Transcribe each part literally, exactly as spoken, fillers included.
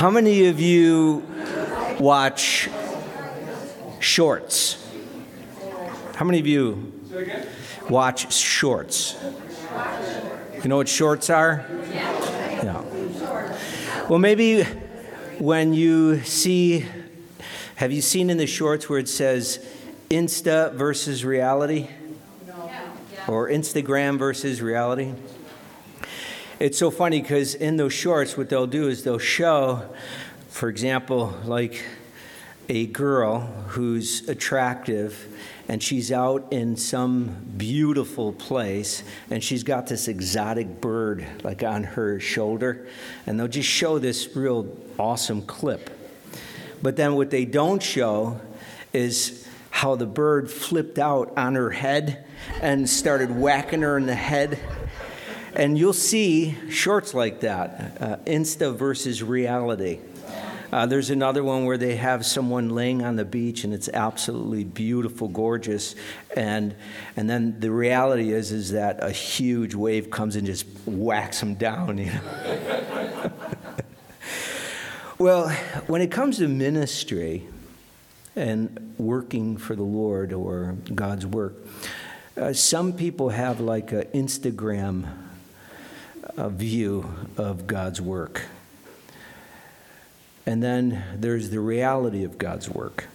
How many of you watch shorts? How many of you watch shorts? You know what shorts are? Yeah. Well, maybe when you see, have you seen in the shorts where it says Insta versus reality? Or Instagram versus reality? It's so funny because in those shorts, what they'll do is they'll show, for example, like a girl who's attractive and she's out in some beautiful place and she's got this exotic bird like on her shoulder, and they'll just show this real awesome clip. But then what they don't show is how the bird flipped out on her head and started whacking her in the head. And you'll see shorts like that, uh, Insta versus reality. Uh, there's another one where they have someone laying on the beach and it's absolutely beautiful, gorgeous, and and then the reality is is that a huge wave comes and just whacks them down. You know. Well, when it comes to ministry and working for the Lord or God's work, uh, some people have like an Instagram a view of God's work. And then there's the reality of God's work.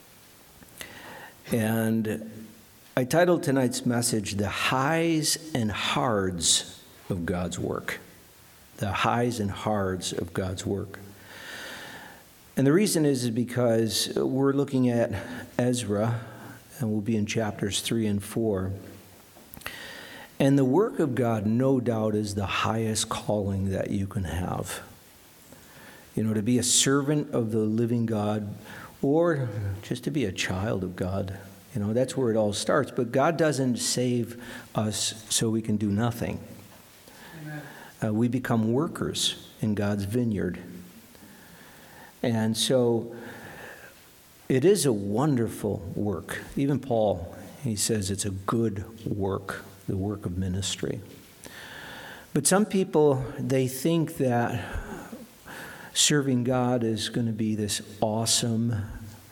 And I titled tonight's message, The Highs and Hards of God's Work. The Highs and Hards of God's Work. And the reason is, is because we're looking at Ezra, and we'll be in chapters three and four. And the work of God, no doubt, is the highest calling that you can have. You know, to be a servant of the living God, or just to be a child of God. You know, that's where it all starts. But God doesn't save us so we can do nothing. Uh, we become workers in God's vineyard. And so it is a wonderful work. Even Paul, he says it's a good work. The work of ministry. But some people, they think that serving God is going to be this awesome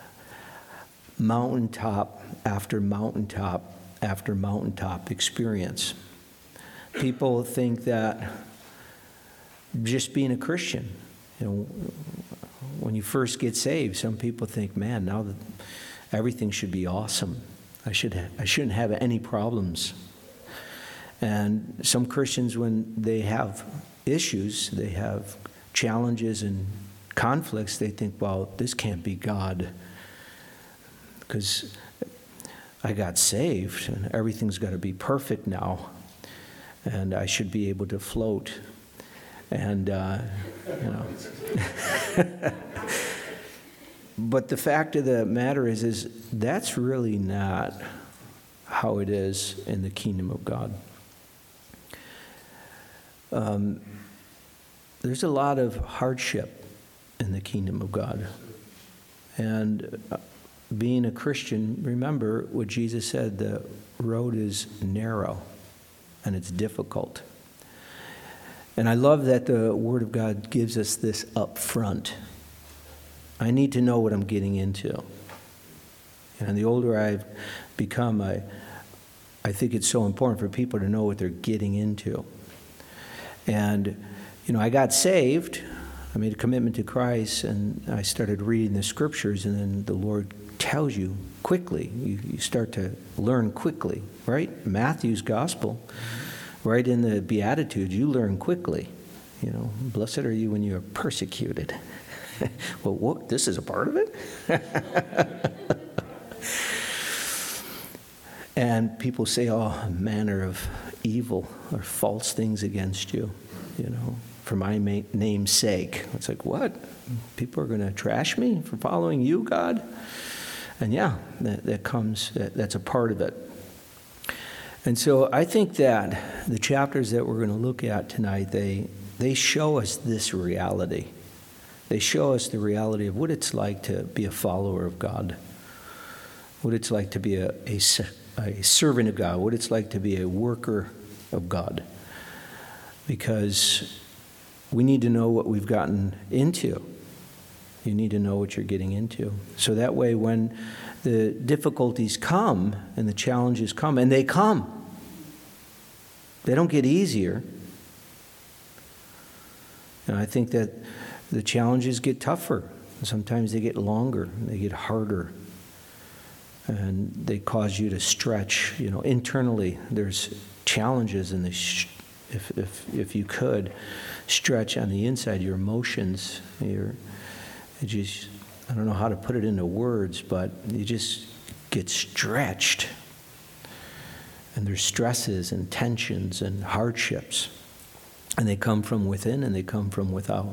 mountaintop after mountaintop after mountaintop experience. People think that just being a Christian, you know, when you first get saved, some people think, man, now that everything should be awesome. I should ha- I shouldn't have any problems. And some Christians, when they have issues, they have challenges and conflicts, they think, well, this can't be God because I got saved and everything's got to be perfect now and I should be able to float. And, uh, you know. But the fact of the matter is, is that's really not how it is in the kingdom of God. Um, there's a lot of hardship in the kingdom of God. And uh, being a Christian, remember what Jesus said, the road is narrow and it's difficult. And I love that the Word of God gives us this up front. I need to know what I'm getting into. And the older I've become, I, I think it's so important for people to know what they're getting into. And, you know, I got saved, I made a commitment to Christ, and I started reading the scriptures, and then the Lord tells you quickly. You, you start to learn quickly, right? Matthew's gospel, right in the Beatitudes, you learn quickly. You know, blessed are you when you are persecuted. Well, what, this is a part of it? And people say all manner of evil or false things against you, you know, for my ma- name's sake. It's like, what? People are going to trash me for following you, God? And yeah, that, that comes, that, that's a part of it. And so I think that the chapters that we're going to look at tonight, they they show us this reality. They show us the reality of what it's like to be a follower of God, what it's like to be a, a a servant of God, what it's like to be a worker of God. Because we need to know what we've gotten into. You need to know what you're getting into. So that way when the difficulties come and the challenges come, and they come, they don't get easier. And I think that the challenges get tougher. Sometimes they get longer, they get harder. And they cause you to stretch, you know, internally. There's challenges in this. If, if, if you could stretch on the inside, your emotions, your, you just, I don't know how to put it into words, but you just get stretched. And there's stresses and tensions and hardships. And they come from within and they come from without.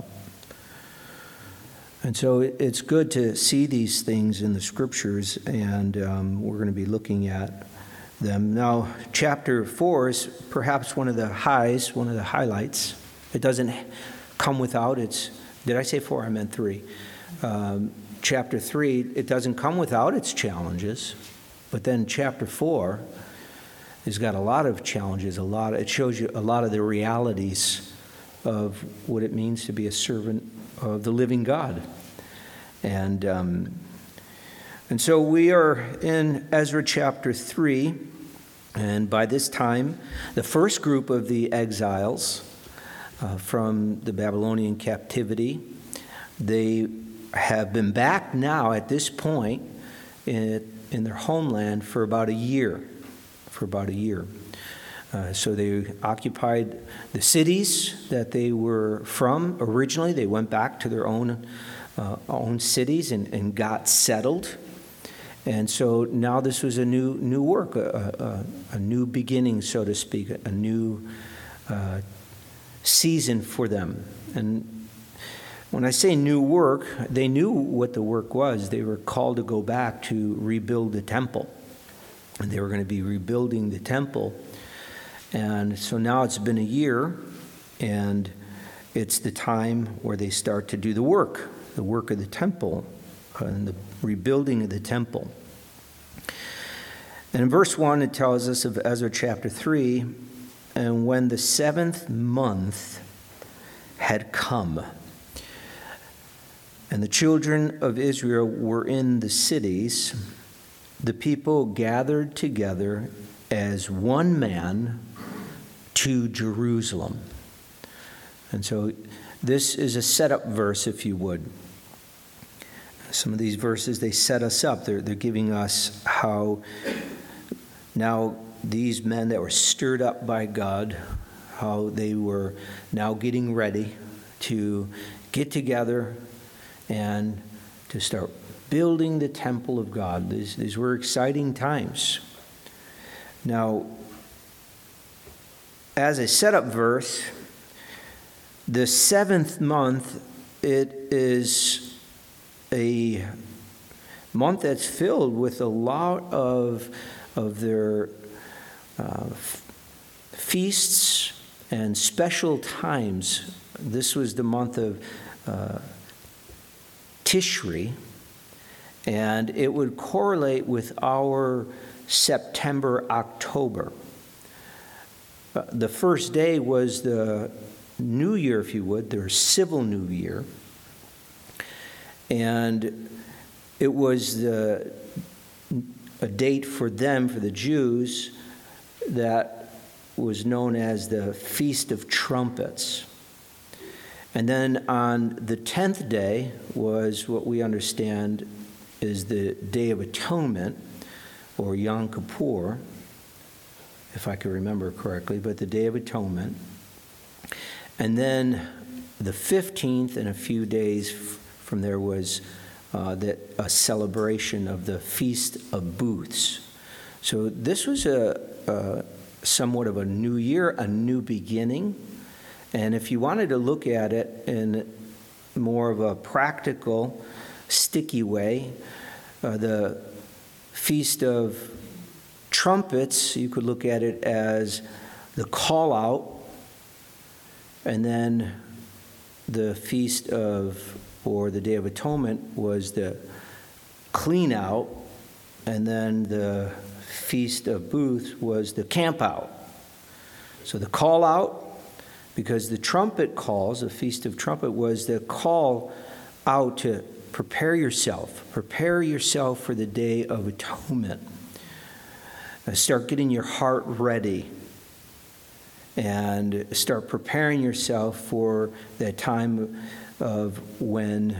And so it's good to see these things in the scriptures, and um, we're going to be looking at them. Now, chapter four is perhaps one of the highs, one of the highlights. It doesn't come without its, did I say four? I meant three. Um, chapter three, it doesn't come without its challenges, but then chapter four has got a lot of challenges, a lot, it shows you a lot of the realities of what it means to be a servant of the living God. And um, and so we are in Ezra chapter three, and by this time, the first group of the exiles uh, from the Babylonian captivity, they have been back now at this point in, in their homeland for about a year, for about a year. Uh, so they occupied the cities that they were from originally. They went back to their own uh, own cities and, and got settled. And so now this was a new new work, a, a, a new beginning, so to speak, a new uh, season for them. And when I say new work, they knew what the work was. They were called to go back to rebuild the temple. And they were going to be rebuilding the temple. And so now it's been a year, and it's the time where they start to do the work, the work of the temple, and the rebuilding of the temple. And in verse one, it tells us of Ezra chapter three, and when the seventh month had come, and the children of Israel were in the cities, the people gathered together as one man to Jerusalem. And so this is a setup verse, if you would. Some of these verses, they set us up. They're, they're giving us how now these men that were stirred up by God, how they were now getting ready to get together and to start building the temple of God. These, these were exciting times. Now, as a setup verse, the seventh month, it is a month that's filled with a lot of, of their uh, feasts and special times. This was the month of uh, Tishri, and it would correlate with our September, October. Uh, the first day was the New Year, if you would, their civil New Year. And it was the, a date for them, for the Jews, that was known as the Feast of Trumpets. And then on the tenth day was what we understand is the Day of Atonement, or Yom Kippur, if I can remember correctly, but the Day of Atonement. And then the fifteenth, and a few days from there, was uh, that a celebration of the Feast of Booths. So this was a, a somewhat of a new year, a new beginning. And if you wanted to look at it in more of a practical, sticky way, uh, the Feast of Trumpets, you could look at it as the call out, and then the Feast of, or the Day of Atonement, was the clean out, and then the Feast of Booths was the camp out. So the call out, because the trumpet calls, the Feast of Trumpet, was the call out to prepare yourself. Prepare yourself for the Day of Atonement. Uh, start getting your heart ready. And start preparing yourself for that time of when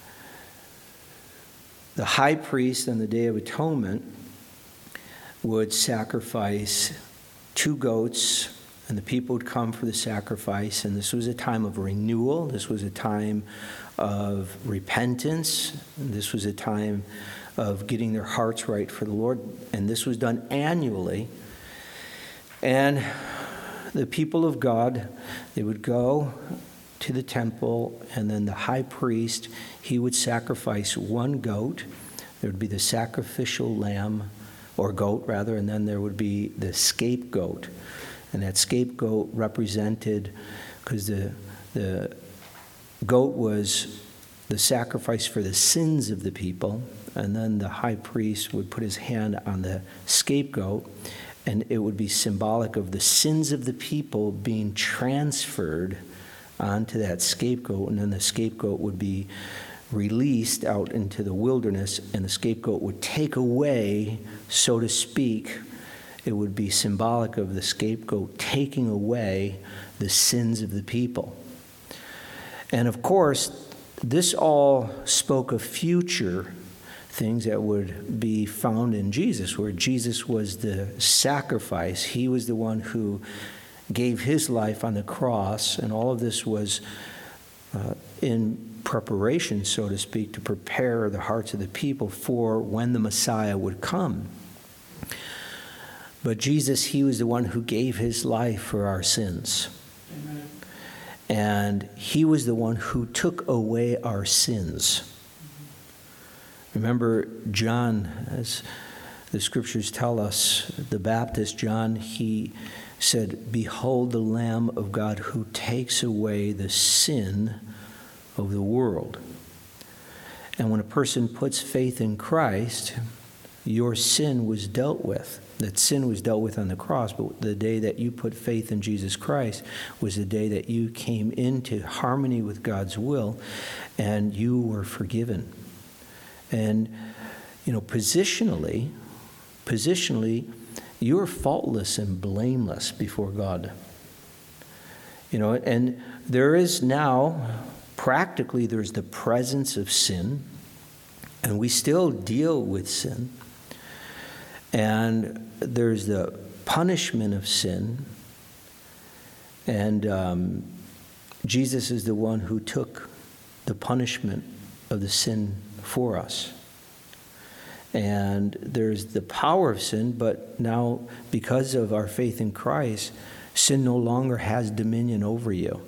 the high priest on the Day of Atonement would sacrifice two goats, and the people would come for the sacrifice. And this was a time of renewal. This was a time of repentance. And this was a time of getting their hearts right for the Lord. And this was done annually. And the people of God, they would go to the temple, and then the high priest, he would sacrifice one goat. There would be the sacrificial lamb, or goat rather, and then there would be the scapegoat. And that scapegoat represented, because the, the goat was the sacrifice for the sins of the people, and then the high priest would put his hand on the scapegoat, and it would be symbolic of the sins of the people being transferred onto that scapegoat, and then the scapegoat would be released out into the wilderness, and the scapegoat would take away, so to speak, it would be symbolic of the scapegoat taking away the sins of the people. And of course, this all spoke of future things that would be found in Jesus, where Jesus was the sacrifice. He was the one who gave his life on the cross, and all of this was uh, in preparation, so to speak, to prepare the hearts of the people for when the Messiah would come. But Jesus, he was the one who gave his life for our sins. Amen. And he was the one who took away our sins. Remember John, as the scriptures tell us, the Baptist John, he said, "Behold the Lamb of God who takes away the sin of the world." And when a person puts faith in Christ, your sin was dealt with. That sin was dealt with on the cross, but the day that you put faith in Jesus Christ was the day that you came into harmony with God's will, and you were forgiven. And, you know, positionally, positionally, you're faultless and blameless before God. You know, and there is now, practically, there's the presence of sin, and we still deal with sin. And there's the punishment of sin. And um, Jesus is the one who took the punishment of the sin for us. And there's the power of sin, but now because of our faith in Christ, sin no longer has dominion over you.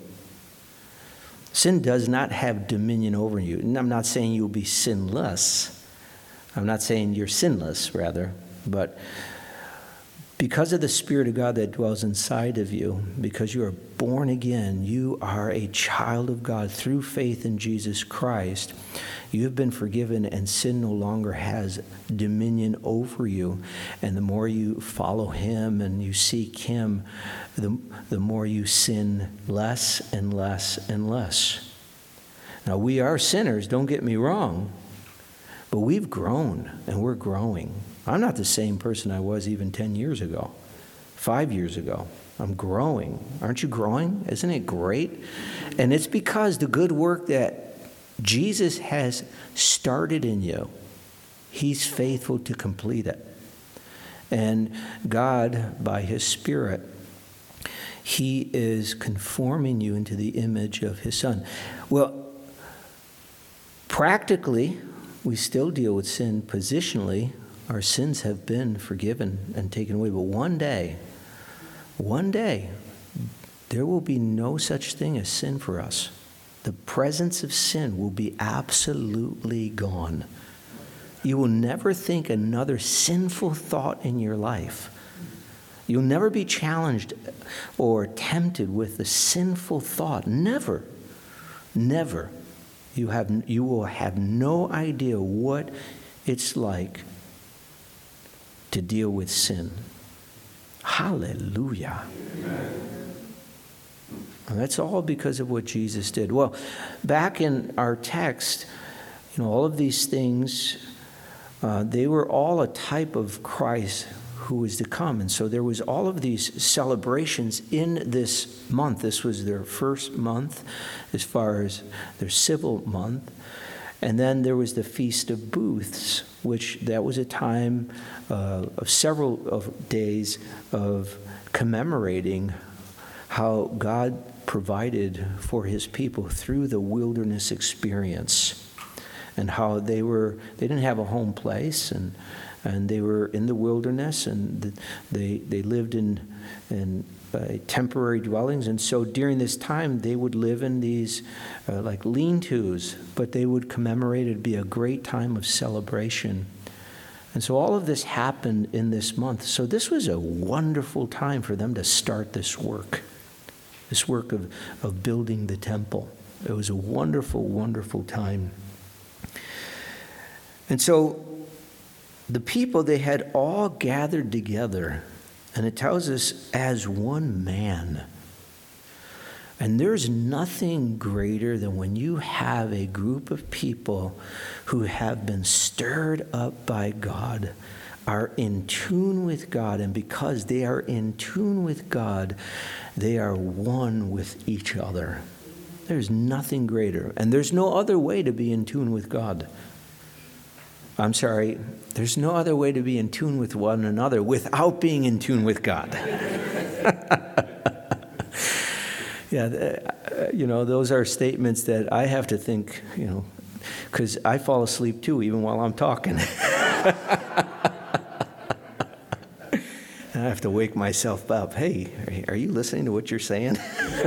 Sin does not have dominion over you. And I'm not saying you'll be sinless. I'm not saying you're sinless, rather. But because of the Spirit of God that dwells inside of you, because you are born again, you are a child of God through faith in Jesus Christ. You have been forgiven, and sin no longer has dominion over you. And the more you follow him and you seek him, the, the more you sin less and less and less. Now, we are sinners, don't get me wrong, but we've grown and we're growing. I'm not the same person I was even ten years ago, five years ago. I'm growing. Aren't you growing? Isn't it great? And it's because the good work that Jesus has started in you, he's faithful to complete it. And God, by his Spirit, he is conforming you into the image of his Son. Well, practically, we still deal with sin. Positionally, our sins have been forgiven and taken away. But one day, one day, there will be no such thing as sin for us. The presence of sin will be absolutely gone. You will never think another sinful thought in your life. You'll never be challenged or tempted with a sinful thought. Never. Never. You have, you will have no idea what it's like to deal with sin. Hallelujah. Amen. And that's all because of what Jesus did. Well, back in our text, You know, all of these things, uh, they were all a type of Christ who was to come. And so there was all of these celebrations in this month. This was their first month as far as their civil month. And then there was the Feast of Booths, which that was a time uh, of several of days of commemorating how God provided for his people through the wilderness experience, and how they were they didn't have a home place, and and they were in the wilderness, and they they lived in in uh, temporary dwellings. And so during this time they would live in these uh, like lean-tos, but they would commemorate. It'd be a great time of celebration. And so all of this happened in this month. So this was a wonderful time for them to start this work, this work of, of building the temple. It was a wonderful, wonderful time. And so the people, they had all gathered together, and it tells us as one man. And there's nothing greater than when you have a group of people who have been stirred up by God, are in tune with God, and because they are in tune with God, they are one with each other. There's nothing greater, and there's no other way to be in tune with God. I'm sorry, there's no other way to be in tune with one another without being in tune with God. Yeah, you know, those are statements that I have to think, you know, because I fall asleep too, even while I'm talking. I have to wake myself up. Hey, are you listening to what you're saying?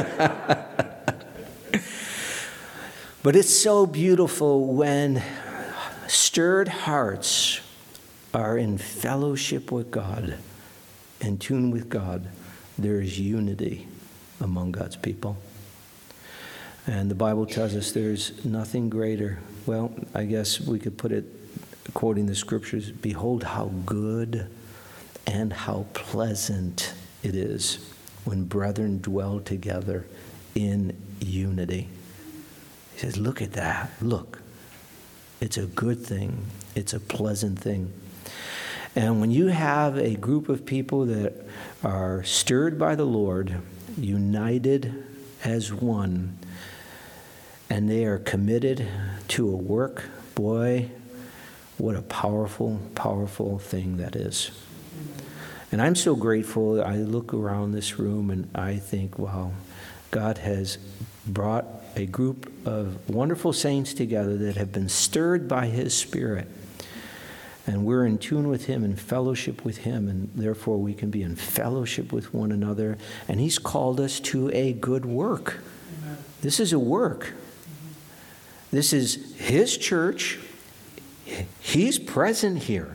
But it's so beautiful when stirred hearts are in fellowship with God, in tune with God. There is unity among God's people. And the Bible tells us there's nothing greater. Well, I guess we could put it, quoting the scriptures, behold how good and how pleasant it is when brethren dwell together in unity. He says, look at that. Look. It's a good thing. It's a pleasant thing. And when you have a group of people that are stirred by the Lord, united as one, and they are committed to a work, boy, what a powerful, powerful thing that is. And I'm so grateful. I look around this room and I think, wow, God has brought a group of wonderful saints together that have been stirred by his Spirit. And we're in tune with him, in fellowship with him, and therefore we can be in fellowship with one another. And he's called us to a good work. Amen. This is a work. Mm-hmm. This is his church. He's present here.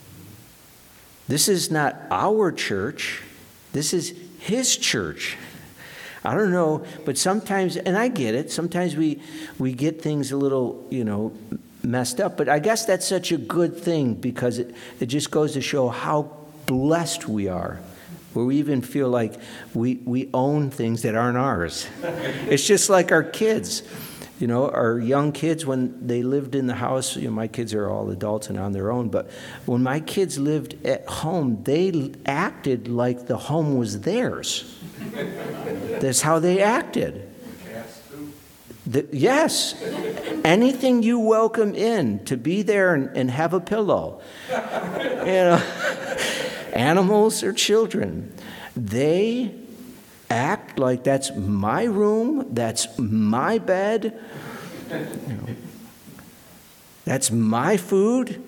This is not our church. This is his church. I don't know, but sometimes, and I get it, sometimes we, we get things a little, you know, messed up, but I guess that's such a good thing because it, it just goes to show how blessed we are, where we even feel like we, we own things that aren't ours. It's just like our kids. You know, our young kids, when they lived in the house, you know, my kids are all adults and on their own, but when my kids lived at home, they acted like the home was theirs. That's how they acted. The, yes. Anything you welcome in, to be there and, and have a pillow. You know, animals or children, they act like that's my room, that's my bed, you know, that's my food.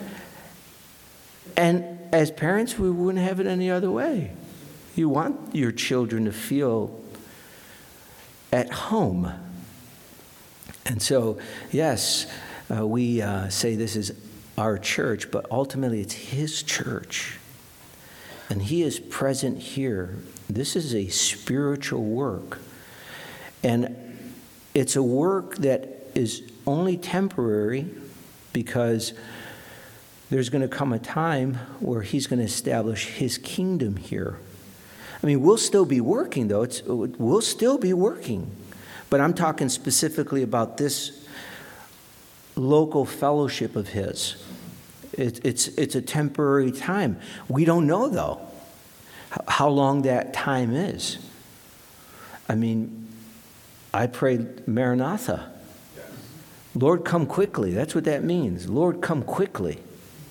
And as parents, we wouldn't have it any other way. You want your children to feel at home. And so, yes, uh, we uh, say this is our church, but ultimately it's his church. And he is present here. This is a spiritual work. And it's a work that is only temporary because there's going to come a time where he's going to establish his kingdom here. I mean, we'll still be working, though. It's, we'll still be working. But I'm talking specifically about this local fellowship of his. It, it's, it's a temporary time. We don't know, though, how long that time is. I mean, I prayed Maranatha. Lord, come quickly. That's what that means. Lord, come quickly.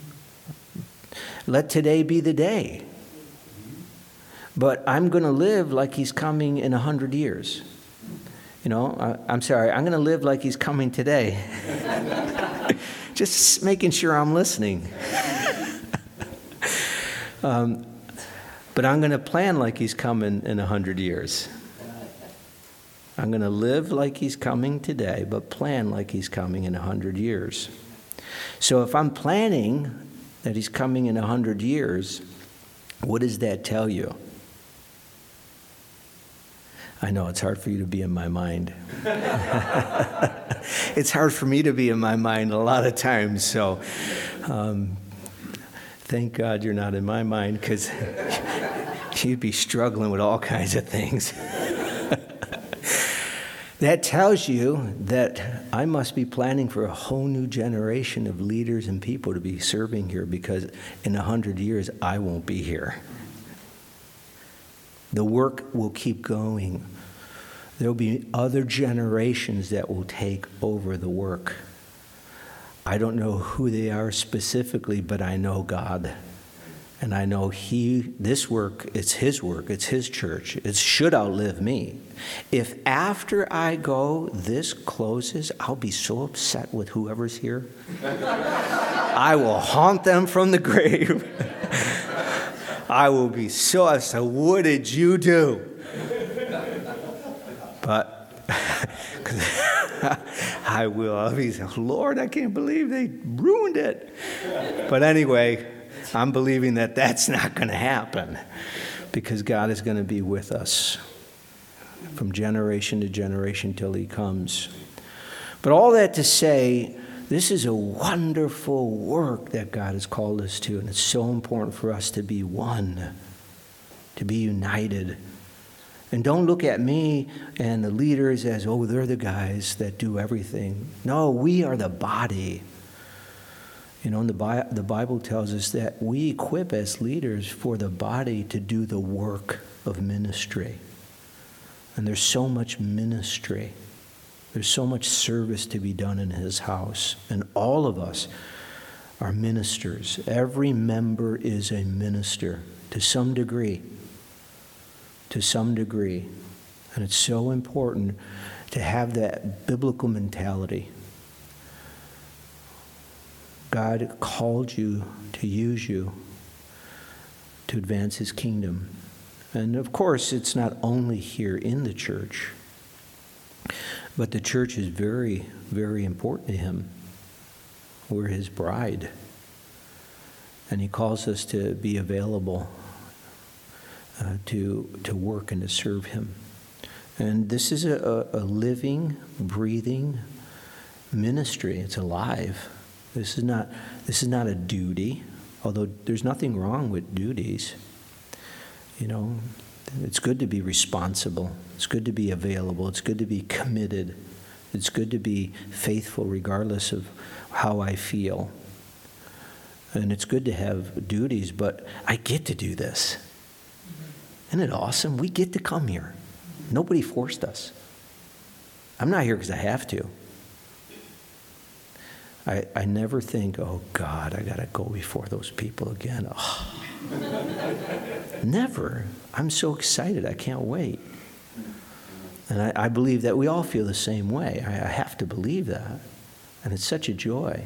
Let today be the day. But I'm going to live like he's coming in a hundred years. You know, I, I'm sorry, I'm going to live like he's coming today. Just making sure I'm listening. um, but I'm going to plan like he's coming in a hundred years. I'm going to live like he's coming today, but plan like he's coming in a hundred years. So if I'm planning that he's coming in a hundred years, what does that tell you? I know it's hard for you to be in my mind. It's hard for me to be in my mind a lot of times, so um, thank God you're not in my mind, because you'd be struggling with all kinds of things. That tells you that I must be planning for a whole new generation of leaders and people to be serving here, because in a hundred years, I won't be here. The work will keep going. There'll be other generations that will take over the work. I don't know who they are specifically, but I know God. And I know he, this work, it's his work, it's his church. It should outlive me. If after I go, this closes, I'll be so upset with whoever's here. I will haunt them from the grave. I will be so upset. What did you do? But I will. I'll be, Lord, I can't believe they ruined it. But anyway, I'm believing that that's not going to happen, because God is going to be with us from generation to generation till he comes. But all that to say, this is a wonderful work that God has called us to, and it's so important for us to be one, to be united. And don't look at me and the leaders as, oh, they're the guys that do everything. No, we are the body. You know, and the, Bi- the Bible tells us that we equip as leaders for the body to do the work of ministry. And there's so much ministry. There's so much service to be done in his house. And all of us are ministers. Every member is a minister to some degree. To some degree. And it's so important to have that biblical mentality. God called you to use you to advance his kingdom. And of course, it's not only here in the church, but the church is very, very important to him. We're his bride. And he calls us to be available uh, to, to work and to serve him. And this is a, a living, breathing ministry. It's alive. This is not, this is not a duty, although there's nothing wrong with duties. You know, it's good to be responsible. It's good to be available. It's good to be committed. It's good to be faithful regardless of how I feel. And it's good to have duties, but I get to do this. Isn't it awesome? We get to come here. Nobody forced us. I'm not here because I have to. I, I never think, oh, God, I got to go before those people again. Oh. Never. I'm so excited. I can't wait. And I, I believe that we all feel the same way. I, I have to believe that. And it's such a joy.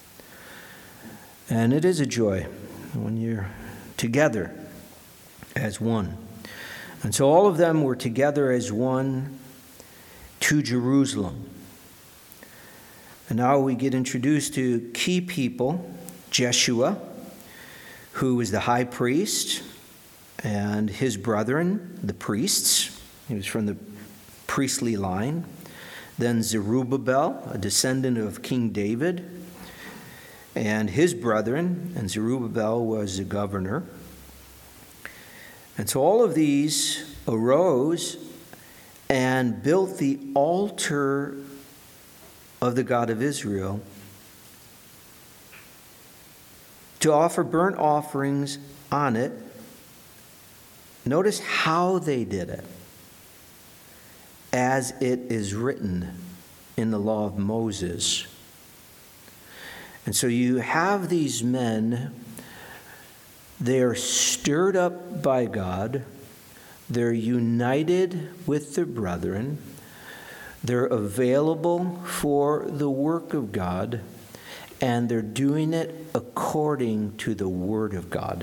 And it is a joy when you're together as one. And so all of them were together as one to Jerusalem. And now we get introduced to key people, Jeshua, who was the high priest, and his brethren, the priests. He was from the priestly line. Then Zerubbabel, a descendant of King David, and his brethren, and Zerubbabel was the governor. And so all of these arose and built the altar of the God of Israel to offer burnt offerings on it. Notice how they did it. As it is written in the law of Moses. And so you have these men, they are stirred up by God, they're united with their brethren, they're available for the work of God, and they're doing it according to the Word of God.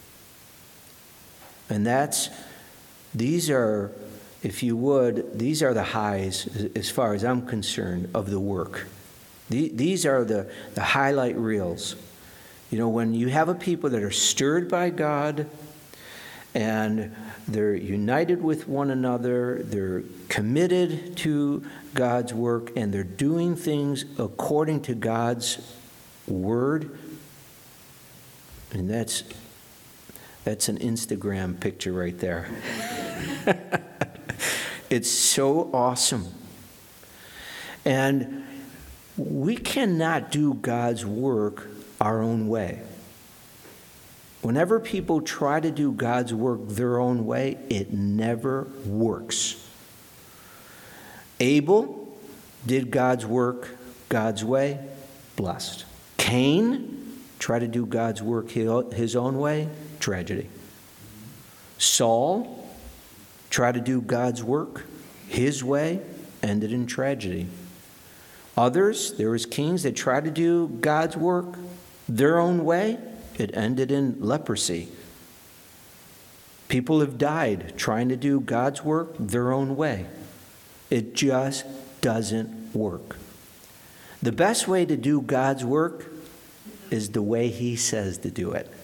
And that's, these are, if you would, these are the highs, as far as I'm concerned, of the work. These are the, the highlight reels. You know, when you have a people that are stirred by God, and they're united with one another, they're committed to God's work, and they're doing things according to God's Word, and that's that's an Instagram picture right there. It's so awesome. And we cannot do God's work our own way. Whenever people try to do God's work their own way, it never works. Abel did God's work God's way, blessed. Cain tried to do God's work his own way, tragedy. Saul tried to do God's work his way, ended in tragedy. Others, there was kings that tried to do God's work their own way, it ended in leprosy. People have died trying to do God's work their own way. It just doesn't work. The best way to do God's work is the way He says to do it.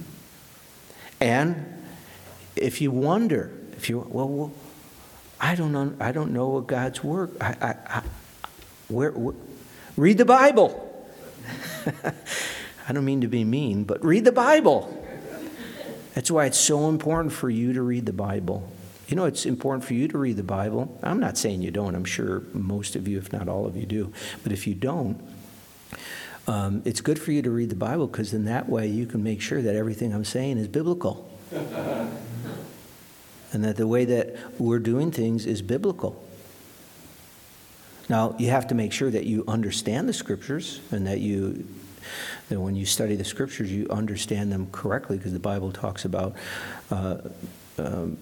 And if you wonder, if you well, well I don't know, I don't know what God's work. I, I, I where, where read the Bible. I don't mean to be mean, but read the Bible. That's why it's so important for you to read the Bible. You know, it's important for you to read the Bible. I'm not saying you don't. I'm sure most of you, if not all of you, do. But if you don't, um, it's good for you to read the Bible, because in that way you can make sure that everything I'm saying is biblical. And that the way that we're doing things is biblical. Now, you have to make sure that you understand the Scriptures, and that you... that when you study the Scriptures, you understand them correctly, because the Bible talks about uh, um,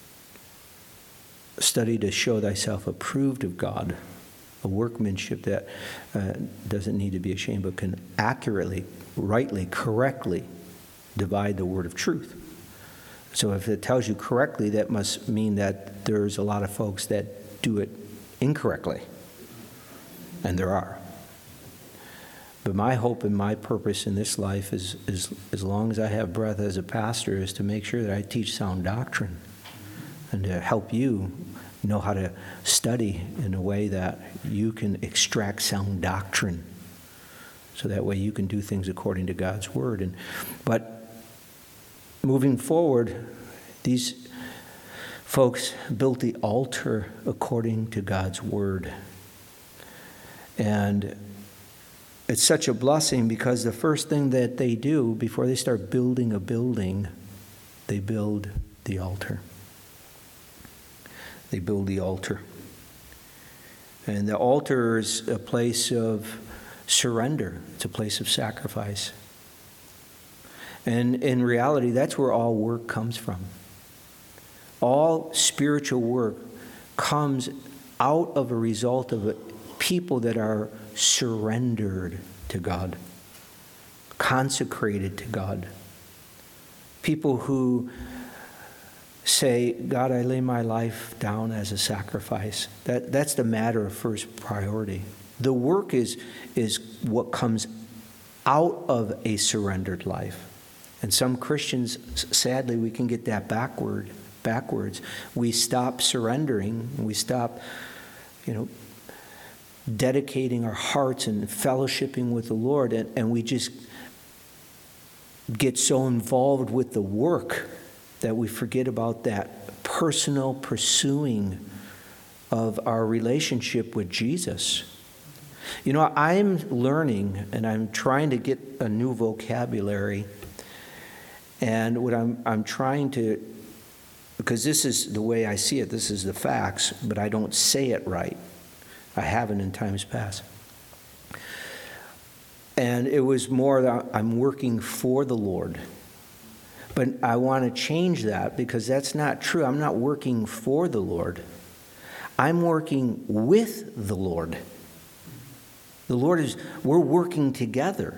study to show thyself approved of God, a workmanship that uh, doesn't need to be ashamed, but can accurately, rightly, correctly divide the word of truth. So if it tells you correctly, that must mean that there's a lot of folks that do it incorrectly, and there are. But my hope and my purpose in this life is, is, as long as I have breath as a pastor, is to make sure that I teach sound doctrine and to help you know how to study in a way that you can extract sound doctrine, so that way you can do things according to God's Word. And but moving forward, these folks built the altar according to God's Word. And it's such a blessing, because the first thing that they do before they start building a building, they build the altar. They build the altar. And the altar is a place of surrender. It's a place of sacrifice. And in reality, that's where all work comes from. All spiritual work comes out of a result of a people that are surrendered to God, consecrated to God. People who say, God, I lay my life down as a sacrifice. That, that's the matter of first priority. The work is, is what comes out of a surrendered life. And some Christians, sadly, we can get that backward, backwards. We stop surrendering. We stop, you know, dedicating our hearts and fellowshipping with the Lord, and, and we just get so involved with the work that we forget about that personal pursuing of our relationship with Jesus. You know, I'm learning and I'm trying to get a new vocabulary. And what I'm I'm trying to, because this is the way I see it, this is the facts, but I don't say it right. I haven't in times past. And it was more that I'm working for the Lord. But I want to change that because that's not true. I'm not working for the Lord. I'm working with the Lord. The Lord is, we're working together.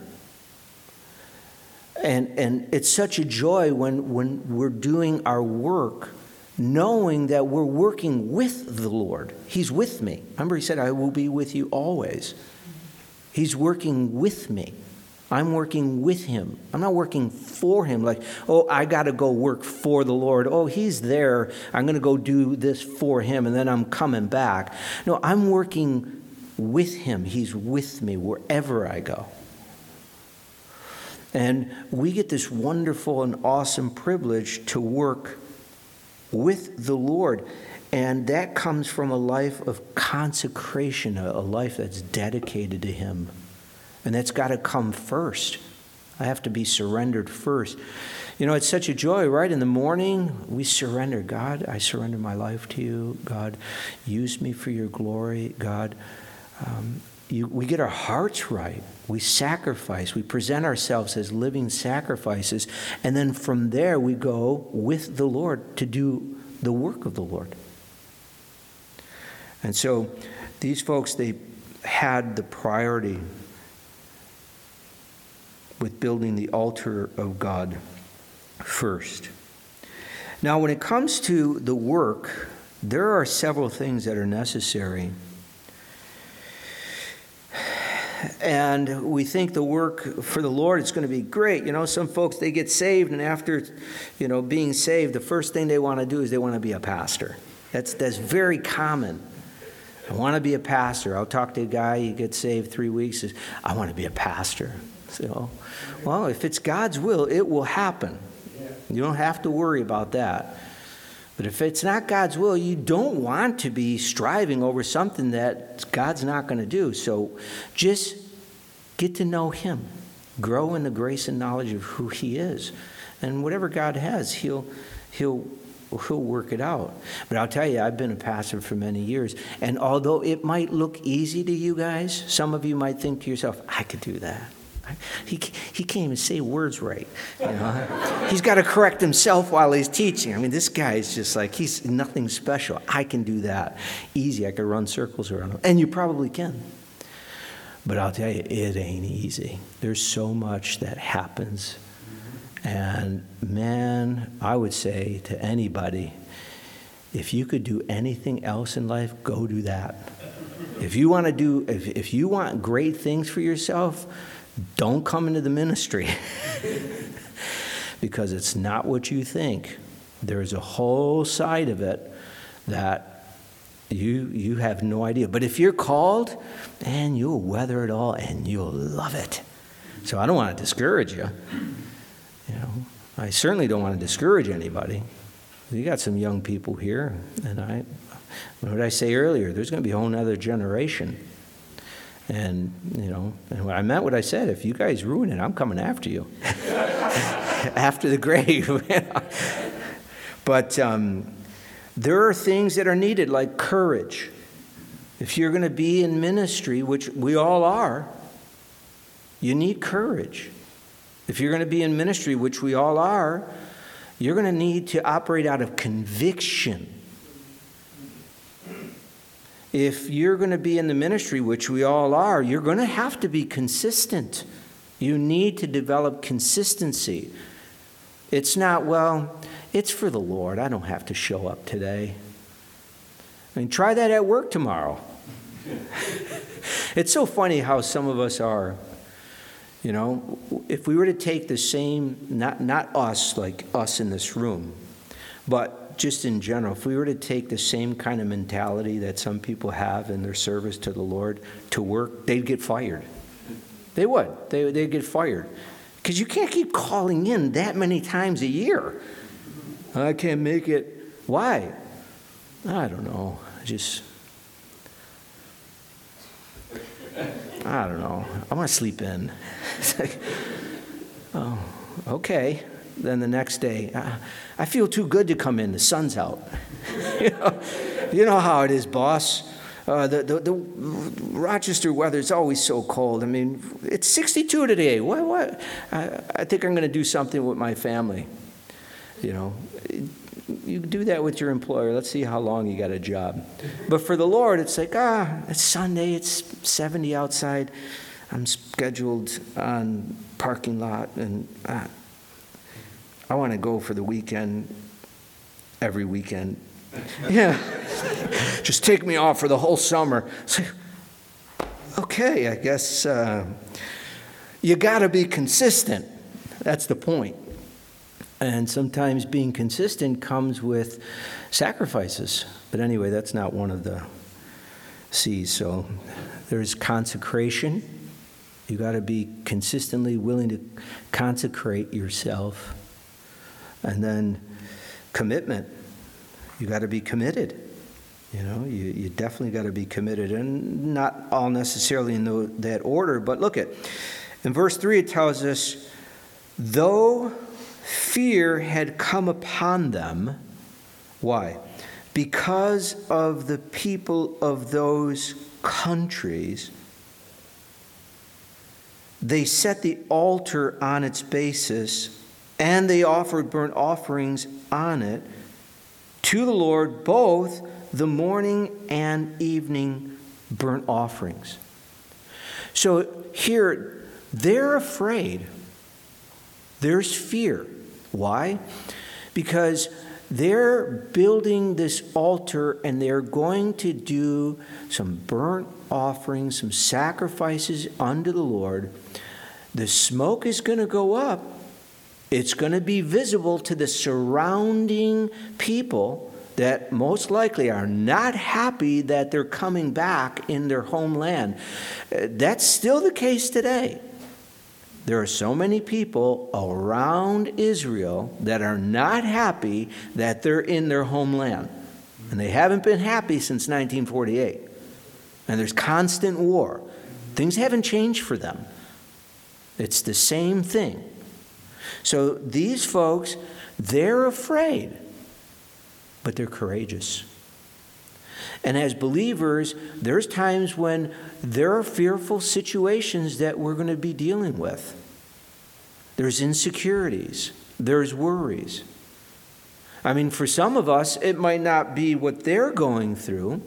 And and it's such a joy when, when we're doing our work, knowing that we're working with the Lord. He's with me. Remember, he said, I will be with you always. He's working with me. I'm working with him. I'm not working for him like, oh, I got to go work for the Lord. Oh, he's there. I'm going to go do this for him, and then I'm coming back. No, I'm working with him. He's with me wherever I go. And we get this wonderful and awesome privilege to work with the Lord. And that comes from a life of consecration, a life that's dedicated to him. And that's got to come first. I have to be surrendered first. You know, it's such a joy, right? In the morning, we surrender. God, I surrender my life to you. God, use me for your glory. God, um, you, we get our hearts right. We sacrifice. We present ourselves as living sacrifices. And then from there, we go with the Lord to do the work of the Lord. And so these folks, they had the priority with building the altar of God first. Now, when it comes to the work, there are several things that are necessary. And we think the work for the Lord is going to be great. You know, some folks, they get saved, and after, you know, being saved, the first thing they want to do is they want to be a pastor. That's that's very common. I want to be a pastor. I'll talk to a guy, he gets saved three weeks, says, I want to be a pastor. So, well, if it's God's will, it will happen. You don't have to worry about that. But if it's not God's will, you don't want to be striving over something that God's not going to do. So just get to know him. Grow in the grace and knowledge of who he is. And whatever God has, he'll he'll he'll work it out. But I'll tell you, I've been a pastor for many years. And although it might look easy to you guys, some of you might think to yourself, I could do that. He he can't even say words right. You know? He's got to correct himself while he's teaching. I mean, this guy is just like, he's nothing special. I can do that. Easy. I could run circles around him. And you probably can. But I'll tell you, it ain't easy. There's so much that happens. And man, I would say to anybody, if you could do anything else in life, go do that. If you want to do, if, if you want great things for yourself, don't come into the ministry because it's not what you think. There's a whole side of it that you you have no idea. But if you're called, man, you'll weather it all and you'll love it. So I don't want to discourage you. You know, I certainly don't want to discourage anybody. We got some young people here, and I, what did I say earlier? There's going to be a whole other generation. And, you know, and when I meant what I said, if you guys ruin it, I'm coming after you. After the grave. But um, there are things that are needed, like courage. If you're going to be in ministry, which we all are, you need courage. If you're going to be in ministry, which we all are, you're going to need to operate out of conviction. If you're going to be in the ministry, which we all are, you're going to have to be consistent. You need to develop consistency. It's not, well, it's for the Lord. I don't have to show up today. I mean, try that at work tomorrow. It's so funny how some of us are. You know, if we were to take the same, not not us, like us in this room, but just in general, if we were to take the same kind of mentality that some people have in their service to the Lord to work, they'd get fired. They would. They, they'd get fired. Because you can't keep calling in that many times a year. I can't make it. Why? I don't know. I just... I don't know. I want to sleep in. It's like, oh, okay. Then the next day, I, I feel too good to come in. The sun's out. you, know, you know how it is, boss. Uh, the, the the Rochester weather is always so cold. I mean, it's sixty-two today. What? What? I, I think I'm going to do something with my family. You know, you do that with your employer. Let's see how long you got a job. But for the Lord, it's like, ah, it's Sunday. It's seventy outside. I'm scheduled on parking lot, and ah, I want to go for the weekend. Every weekend. Yeah. Just take me off for the whole summer. So, okay, I guess uh, you got to be consistent. That's the point. And sometimes being consistent comes with sacrifices. But anyway, that's not one of the C's. So there's consecration. You got to be consistently willing to consecrate yourself. And then commitment. You got to be committed. You know, you, you definitely got to be committed. And not all necessarily in the, that order. But look at, in verse three it tells us, though fear had come upon them. Why? Because of the people of those countries, they set the altar on its basis, and they offered burnt offerings on it to the Lord, both the morning and evening burnt offerings. So here, they're afraid. There's fear. Why? Because they're building this altar and they're going to do some burnt offerings, some sacrifices unto the Lord. The smoke is going to go up. It's going to be visible to the surrounding people that most likely are not happy that they're coming back in their homeland. That's still the case today. There are so many people around Israel that are not happy that they're in their homeland. And they haven't been happy since nineteen forty-eight. And there's constant war. Things haven't changed for them. It's the same thing. So these folks, they're afraid, but they're courageous. And as believers, there's times when there are fearful situations that we're going to be dealing with. There's insecurities. There's worries. I mean, for some of us, it might not be what they're going through.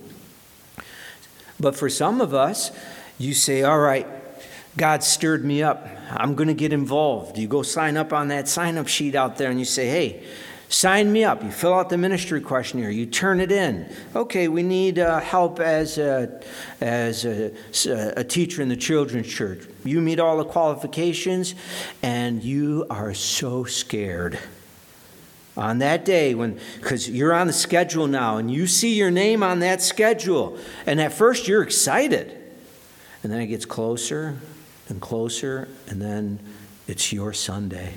But for some of us, you say, all right, God stirred me up. I'm going to get involved. You go sign up on that sign-up sheet out there and you say, hey, sign me up. You fill out the ministry questionnaire. You turn it in. Okay, we need uh, help as, a, as a, a teacher in the children's church. You meet all the qualifications and you are so scared. On that day, when because you're on the schedule now and you see your name on that schedule. And at first you're excited. And then it gets closer and closer, and then it's your Sunday.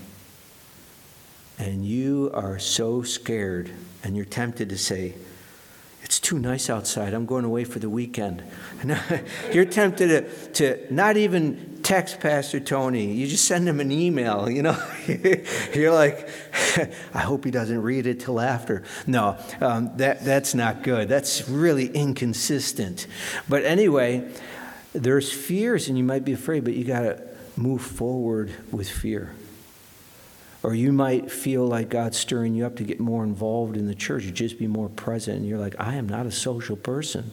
And you are so scared, and you're tempted to say, it's too nice outside. I'm going away for the weekend. And you're tempted to, to not even text Pastor Tony. You just send him an email, you know. You're like, I hope he doesn't read it till after. No, um, that that's not good. That's really inconsistent. But anyway, there's fears, and you might be afraid, but you got to move forward with fear. Or you might feel like God's stirring you up to get more involved in the church, just be more present. And you're like, I am not a social person.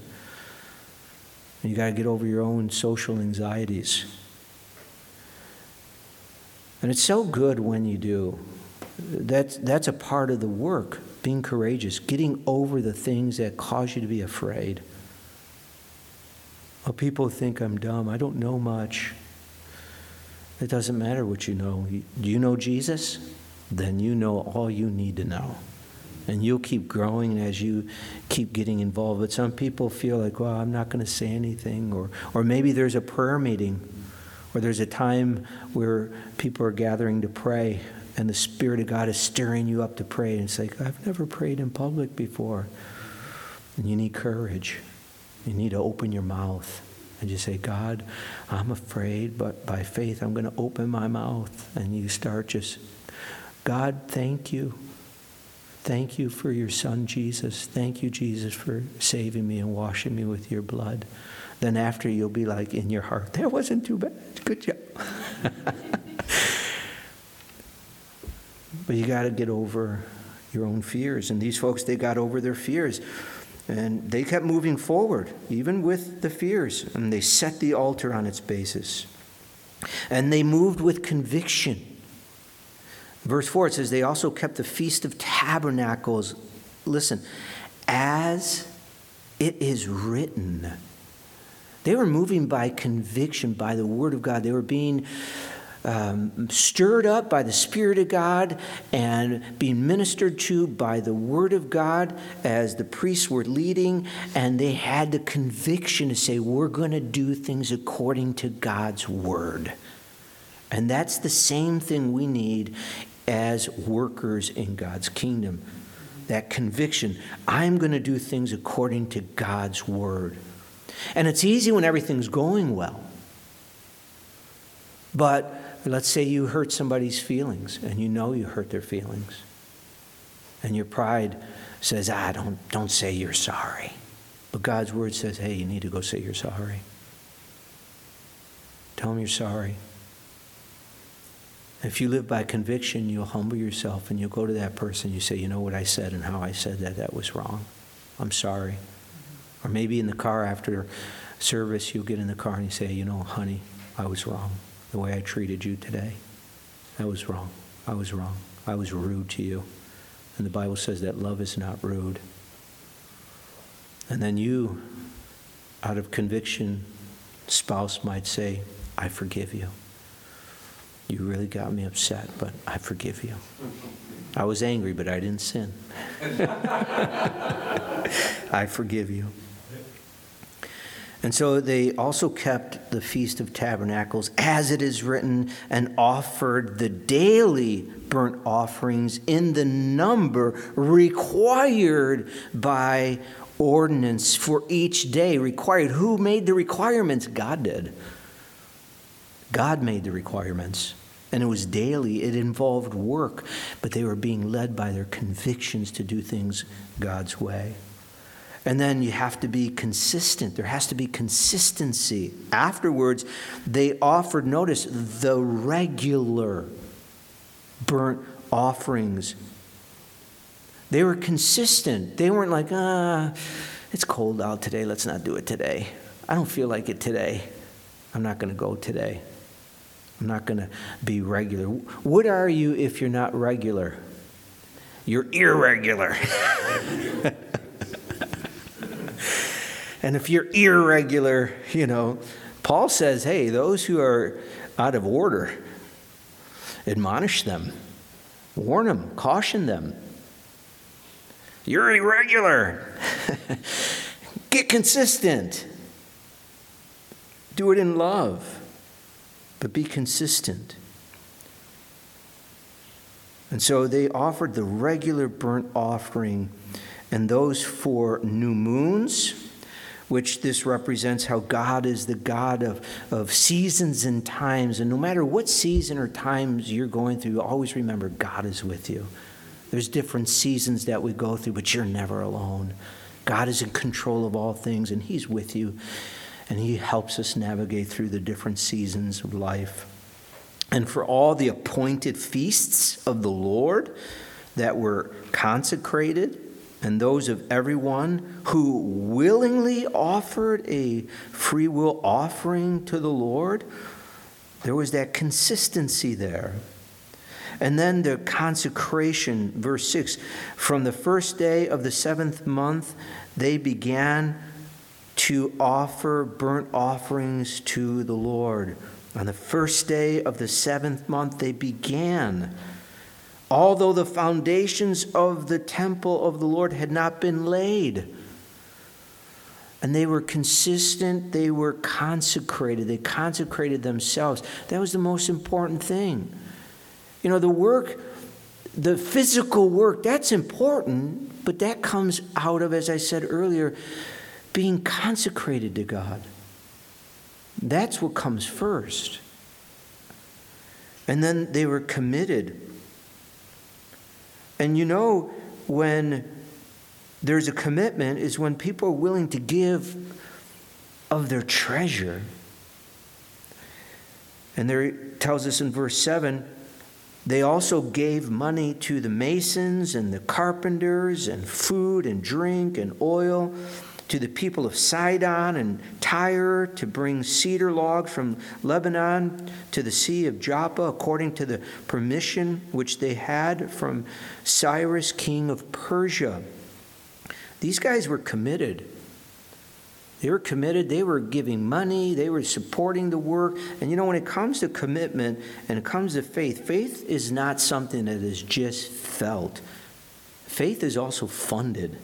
And you got to get over your own social anxieties. And it's so good when you do. That's, that's a part of the work, being courageous, getting over the things that cause you to be afraid. Well, people think I'm dumb. I don't know much. It doesn't matter what you know. Do you know Jesus? Then you know all you need to know. And you'll keep growing as you keep getting involved. But some people feel like, well, I'm not going to say anything. Or, or maybe there's a prayer meeting. Or there's a time where people are gathering to pray. And the Spirit of God is stirring you up to pray. And it's like, I've never prayed in public before. And you need courage. You need to open your mouth And you say, God, I'm afraid, but by faith I'm going to open my mouth. And you start just, God, thank you. Thank you for your son, Jesus. Thank you, Jesus, for saving me and washing me with your blood. Then after you'll be like in your heart, that wasn't too bad. Good job. But you got to get over your own fears. And these folks, they got over their fears. And they kept moving forward, even with the fears. And they set the altar on its basis. And they moved with conviction. Verse four, it says, they also kept the Feast of Tabernacles. Listen, as it is written. They were moving by conviction, by the Word of God. They were being um, stirred up by the Spirit of God and being ministered to by the Word of God as the priests were leading. And they had the conviction to say, we're going to do things according to God's Word. And that's the same thing we need as workers in God's kingdom. That conviction, I'm going to do things according to God's Word. And it's easy when everything's going well. But let's say you hurt somebody's feelings, and you know you hurt their feelings. And your pride says, ah, don't, don't say you're sorry. But God's Word says, hey, you need to go say you're sorry. Tell them you're sorry. If you live by conviction, you'll humble yourself and you'll go to that person. You say, you know what I said and how I said that, that was wrong. I'm sorry. Or maybe in the car after service, you'll get in the car and you say, you know, honey, I was wrong. The way I treated you today, that was wrong. I was wrong. I was rude to you. And the Bible says that love is not rude. And then you, out of conviction, spouse might say, I forgive you. You really got me upset, but I forgive you. I was angry, but I didn't sin. I forgive you. And so they also kept the Feast of Tabernacles, as it is written, and offered the daily burnt offerings in the number required by ordinance for each day. Required. Who made the requirements? God did. God made the requirements. And it was daily. It involved work. But they were being led by their convictions to do things God's way. And then you have to be consistent. There has to be consistency. Afterwards, they offered, notice, the regular burnt offerings. They were consistent. They weren't like, ah, it's cold out today. Let's not do it today. I don't feel like it today. I'm not going to go today. I'm not going to be regular. What are you if you're not regular? You're irregular. And if you're irregular, you know, Paul says, hey, those who are out of order, admonish them, warn them, caution them. You're irregular. Get consistent. Do it in love, but be consistent. And so they offered the regular burnt offering, and those for new moons, which this represents how God is the God of, of seasons and times. And no matter what season or times you're going through, always remember God is with you. There's different seasons that we go through, but you're never alone. God is in control of all things, and He's with you. And He helps us navigate through the different seasons of life. And for all the appointed feasts of the Lord that were consecrated, and those of everyone who willingly offered a free will offering to the Lord, there was that consistency there. And then the consecration, verse six, from the first day of the seventh month, they began to offer burnt offerings to the Lord. On the first day of the seventh month, they began. Although the foundations of the temple of the Lord had not been laid. And they were consistent, they were consecrated, they consecrated themselves. That was the most important thing. You know, the work, the physical work, that's important, but that comes out of, as I said earlier, being consecrated to God. That's what comes first. And then they were committed. And you know, when there's a commitment is when people are willing to give of their treasure. And there it tells us in verse seven, they also gave money to the masons and the carpenters and food and drink and oil, to the people of Sidon and Tyre to bring cedar logs from Lebanon to the Sea of Joppa, according to the permission which they had from Cyrus, king of Persia. These guys were committed. They were committed. They were giving money. They were supporting the work. And you know, when it comes to commitment and it comes to faith, faith is not something that is just felt. Faith is also funded.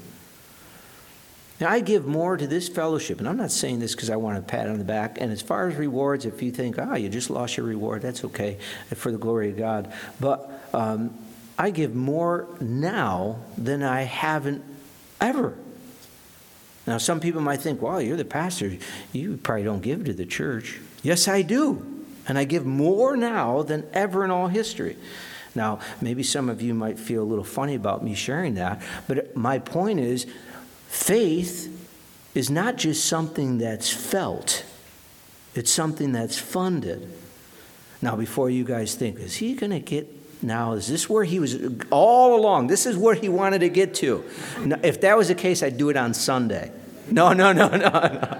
Now, I give more to this fellowship, and I'm not saying this because I want a pat on the back. And as far as rewards, if you think, ah, you just lost your reward, that's okay, for the glory of God. But um, I give more now than I haven't ever. Now, some people might think, well, you're the pastor. You probably don't give to the church. Yes, I do. And I give more now than ever in all history. Now, maybe some of you might feel a little funny about me sharing that. But my point is, faith is not just something that's felt. It's something that's funded. Now, before you guys think, is he going to get... Now, is this where he was all along? This is where he wanted to get to. Now, if that was the case, I'd do it on Sunday. No, no, no, no, no.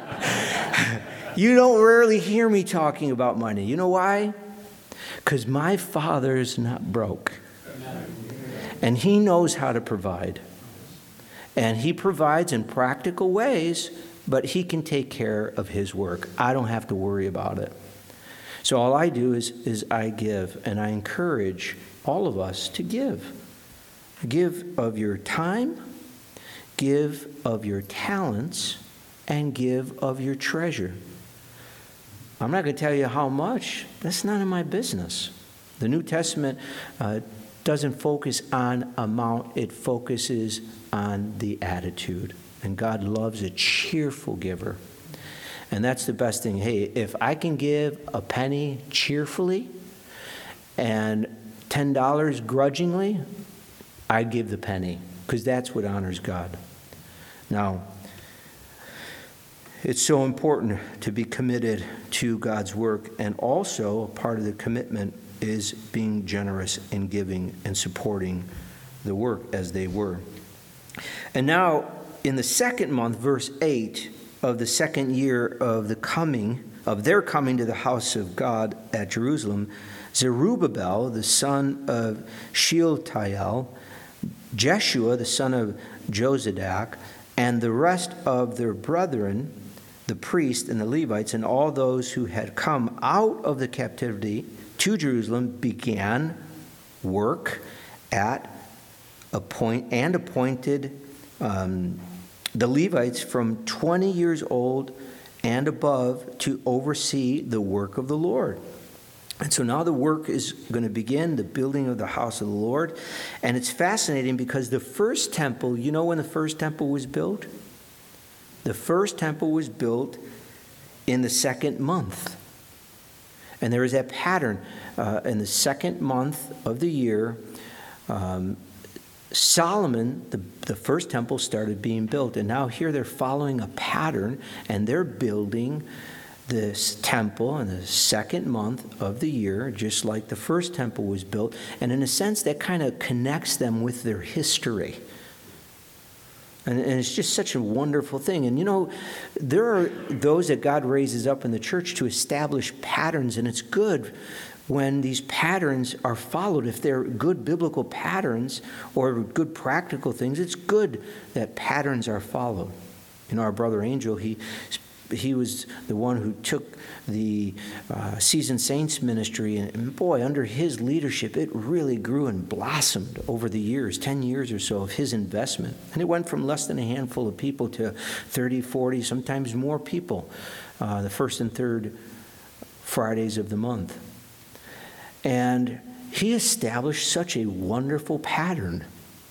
You don't rarely hear me talking about money. You know why? Because my Father's not broke. And he knows how to provide. And he provides in practical ways, but he can take care of his work. I don't have to worry about it. So all I do is, is I give, and I encourage all of us to give. Give of your time, give of your talents, and give of your treasure. I'm not going to tell you how much. That's none of my business. The New Testament uh, doesn't focus on amount. It focuses on the attitude. And God loves a cheerful giver. And that's the best thing. Hey, if I can give a penny cheerfully and ten dollars grudgingly, I give the penny, because that's what honors God. Now, it's so important to be committed to God's work, and also part of the commitment is being generous in giving and supporting the work as they were. And now, in the second month, verse eight of the second year of the coming, of their coming to the house of God at Jerusalem, Zerubbabel, the son of Shealtiel, Jeshua, the son of Jozadak, and the rest of their brethren, the priests and the Levites, and all those who had come out of the captivity to Jerusalem, began work at appoint and appointed um, the Levites from twenty years old and above to oversee the work of the Lord. And so now the work is going to begin, the building of the house of the Lord. And it's fascinating because the first temple, you know when the first temple was built? The first temple was built in the second month. And there is that pattern. Uh, in the second month of the year, um, Solomon, the, the first temple, started being built. And now here they're following a pattern, and they're building this temple in the second month of the year, just like the first temple was built. And in a sense, that kind of connects them with their history. And, and it's just such a wonderful thing. And you know, there are those that God raises up in the church to establish patterns, and it's good when these patterns are followed. If they're good biblical patterns or good practical things, it's good that patterns are followed. You know, our brother Angel, he he was the one who took the uh, Seasoned Saints ministry, and, and boy, under his leadership, it really grew and blossomed over the years, ten years or so of his investment. And it went from less than a handful of people to thirty, forty, sometimes more people, uh, the first and third Fridays of the month. And he established such a wonderful pattern.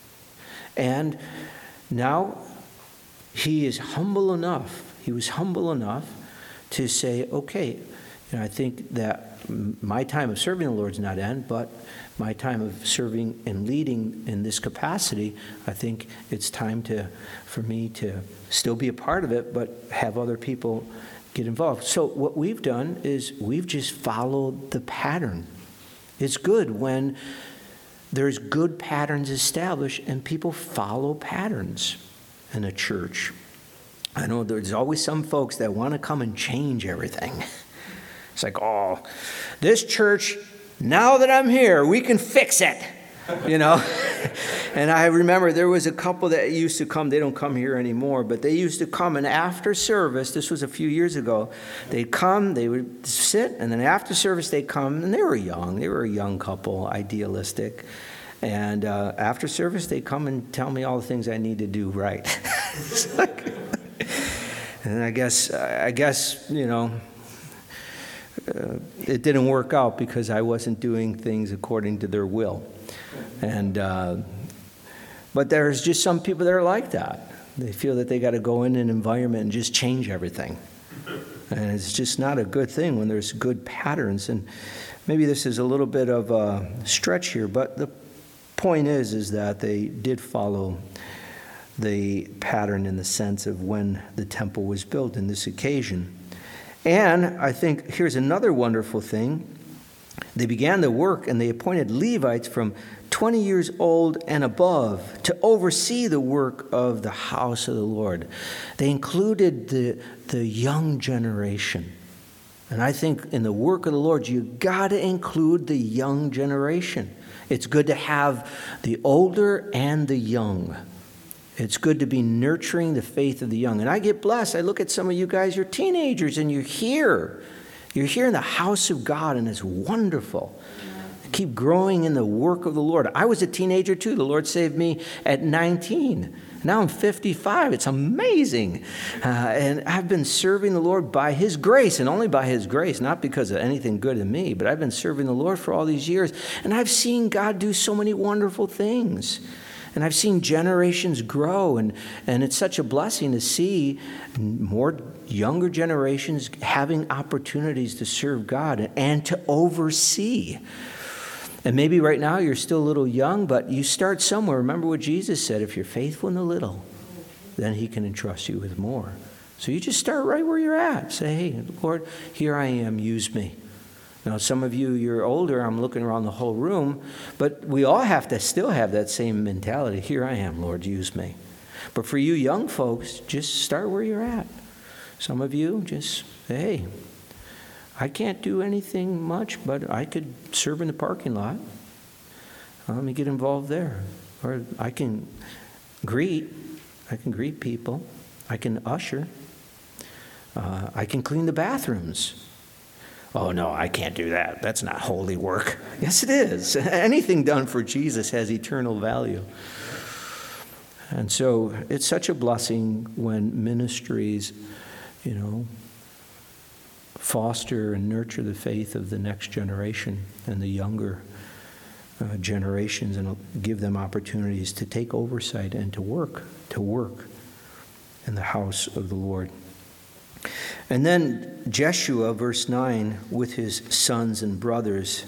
And now he is humble enough, he was humble enough to say, okay, you know, I think that my time of serving the Lord's not end, but my time of serving and leading in this capacity, I think it's time to for me to still be a part of it, but have other people get involved. So what we've done is we've just followed the pattern. It's good when there's good patterns established and people follow patterns in a church. I know there's always some folks that want to come and change everything. It's like, oh, this church, now that I'm here, we can fix it, you know. And I remember there was a couple that used to come. They don't come here anymore, but they used to come, and after service, this was a few years ago, they'd come, they would sit, and then after service they'd come, and they were young. They were a young couple, idealistic. And uh, after service, they'd come and tell me all the things I need to do right. It's like, and I guess, I guess, you know, Uh, it didn't work out because I wasn't doing things according to their will. And uh, but there's just some people that are like that. They feel that they got to go in an environment and just change everything. And it's just not a good thing when there's good patterns. And maybe this is a little bit of a stretch here, but the point is, is that they did follow the pattern in the sense of when the temple was built in this occasion. And I think here's another wonderful thing. They began the work and they appointed Levites from twenty years old and above to oversee the work of the house of the Lord. They included the, the young generation. And I think in the work of the Lord, you got to include the young generation. It's good to have the older and the young. It's good to be nurturing the faith of the young. And I get blessed. I look at some of you guys, you're teenagers, and you're here. You're here in the house of God, and it's wonderful. Keep growing in the work of the Lord. I was a teenager, too. The Lord saved me at nineteen. Now I'm fifty-five. It's amazing. Uh, and I've been serving the Lord by His grace, and only by His grace, not because of anything good in me, but I've been serving the Lord for all these years. And I've seen God do so many wonderful things. And I've seen generations grow, and, and it's such a blessing to see more younger generations having opportunities to serve God and to oversee. And maybe right now you're still a little young, but you start somewhere. Remember what Jesus said, if you're faithful in the little, then He can entrust you with more. So you just start right where you're at. Say, hey, Lord, here I am, use me. Now, some of you, you're older, I'm looking around the whole room, but we all have to still have that same mentality. Here I am, Lord, use me. But for you young folks, just start where you're at. Some of you, just say, hey, I can't do anything much, but I could serve in the parking lot. Well, let me get involved there. Or I can greet. I can greet people. I can usher. Uh, I can clean the bathrooms. Oh, no, I can't do that. That's not holy work. Yes, it is. Anything done for Jesus has eternal value. And so it's such a blessing when ministries, you know, foster and nurture the faith of the next generation and the younger uh, generations, and give them opportunities to take oversight and to work, to work in the house of the Lord. And then Jeshua, verse nine, with his sons and brothers.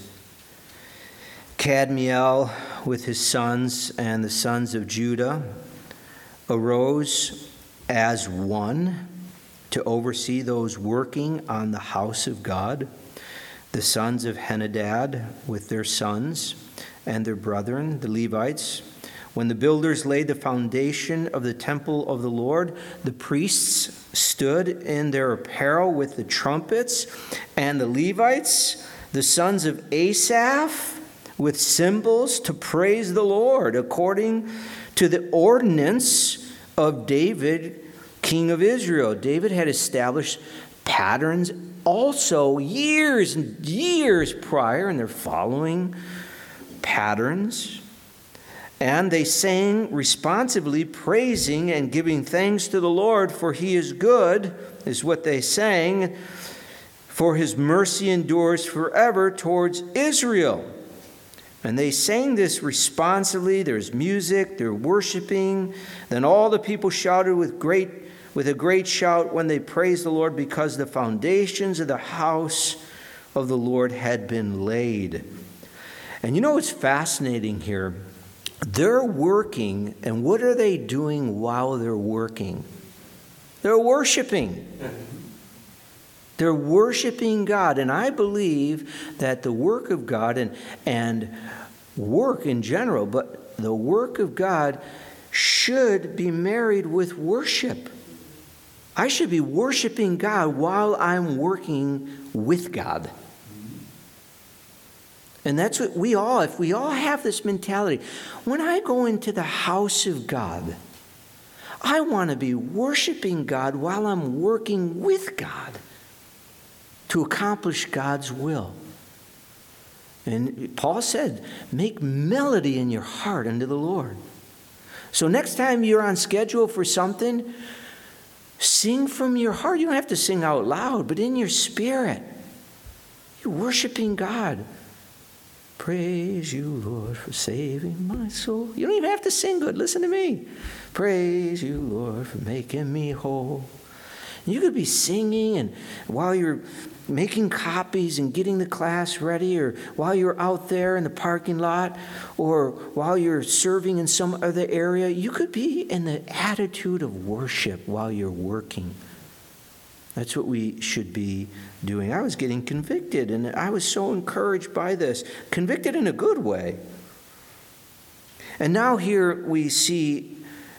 Kadmiel with his sons and the sons of Judah arose as one to oversee those working on the house of God. The sons of Henadad with their sons and their brethren, the Levites. When the builders laid the foundation of the temple of the Lord, the priests stood in their apparel with the trumpets, and the Levites, the sons of Asaph, with cymbals to praise the Lord, according to the ordinance of David, king of Israel. David had established patterns also years and years prior, and they're following patterns. And they sang responsively, praising and giving thanks to the Lord, for He is good, is what they sang, for His mercy endures forever towards Israel. And they sang this responsively. There's music, they're worshiping. Then all the people shouted with great with a great shout when they praised the Lord, because the foundations of the house of the Lord had been laid. And you know what's fascinating here? They're working, and what are they doing while they're working? They're worshiping. They're worshiping God. And I believe that the work of God and, and work in general, but the work of God should be married with worship. I should be worshiping God while I'm working with God. And that's what we all, if we all have this mentality, when I go into the house of God, I want to be worshiping God while I'm working with God to accomplish God's will. And Paul said, make melody in your heart unto the Lord. So next time you're on schedule for something, sing from your heart. You don't have to sing out loud, but in your spirit. You're worshiping God. Praise you, Lord, for saving my soul. You don't even have to sing good. Listen to me. Praise you, Lord, for making me whole. You could be singing, and while you're making copies and getting the class ready, or while you're out there in the parking lot, or while you're serving in some other area, you could be in the attitude of worship while you're working. That's what we should be doing. I was getting convicted, and I was so encouraged by this. Convicted in a good way. And now here we see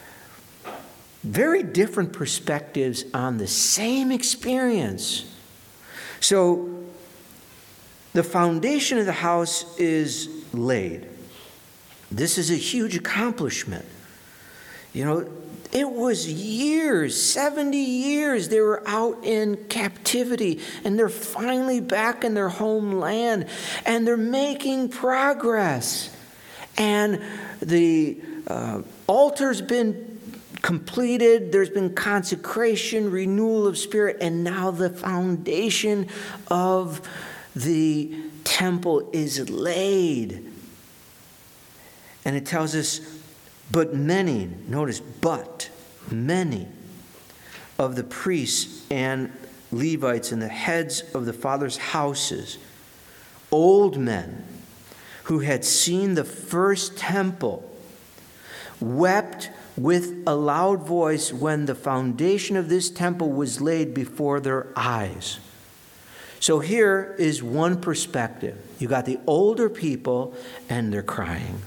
very different perspectives on the same experience. So the foundation of the house is laid. This is a huge accomplishment. You know, it was years, seventy years they were out in captivity, and they're finally back in their homeland, and they're making progress. And the uh, altar's been completed, there's been consecration, renewal of spirit, and now the foundation of the temple is laid. And it tells us, but many, notice, but many of the priests and Levites and the heads of the fathers' houses, old men who had seen the first temple, wept with a loud voice when the foundation of this temple was laid before their eyes. So here is one perspective. You got the older people, and they're crying.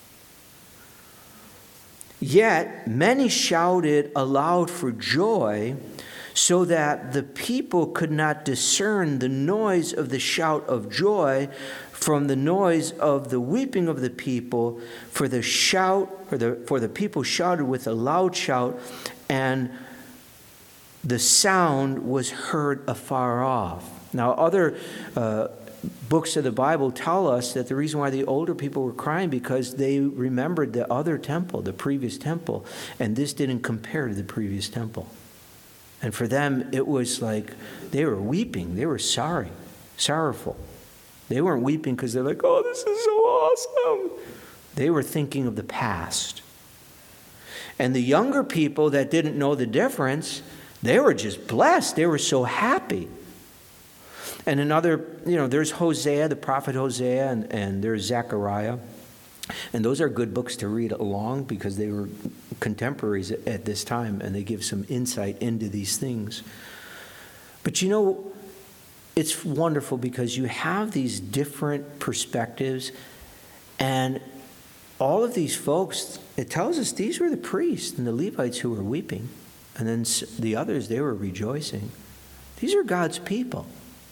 Yet many shouted aloud for joy, so that the people could not discern the noise of the shout of joy from the noise of the weeping of the people. For the shout, or the for the people shouted with a loud shout, and the sound was heard afar off. Now, other uh, books of the Bible tell us that the reason why the older people were crying because they remembered the other temple, the previous temple, and this didn't compare to the previous temple. And for them, it was like they were weeping. They were sorry, sorrowful. They weren't weeping because they're like, oh, this is so awesome. They were thinking of the past. And the younger people that didn't know the difference, they were just blessed. They were so happy. And another, you know, there's Hosea, the prophet Hosea, and, and there's Zechariah. And those are good books to read along because they were contemporaries at, at this time, and they give some insight into these things. But you know, it's wonderful because you have these different perspectives, and all of these folks, it tells us these were the priests and the Levites who were weeping, and then the others, they were rejoicing. These are God's people.